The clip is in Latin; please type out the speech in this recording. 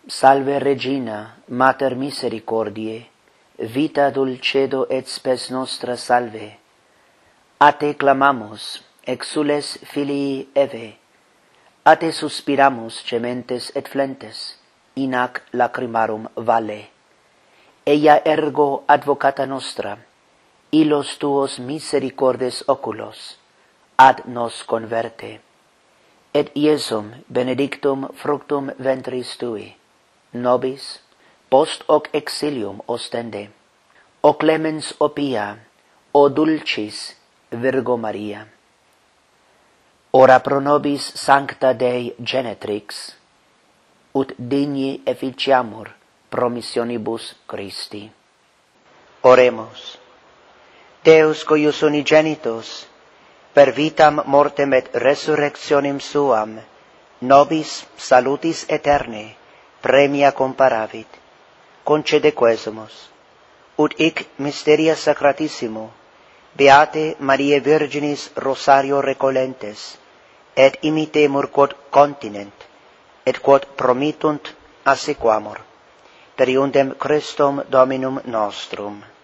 Salve Regina, Mater misericordiae, vita dulcedo et spes nostra salve. A te clamamus, exules filii Eve, a te suspiramus gementes et flentes, in hac lacrimarum valle. Ella ergo advocata nostra, illos tuos misericordes oculos, ad nos converte. Et Iesum benedictum fructum ventris tui, nobis, post hoc exilium ostende. O clemens o pia, o dulcis Virgo Maria. Ora pro nobis sancta Dei genetrix, ut digni efficiamur promissionibus Christi. Oremus. Deus cuius unigenitus, per vitam mortem et resurrectionem suam, nobis salutis eterne premia comparavit, concede quesumus, ut hic mysteria sacratissimo, beate Mariae Virginis Rosario recolentes, et imitemur quod continent, et quod promittunt assequamur, per iundem Christum Dominum nostrum.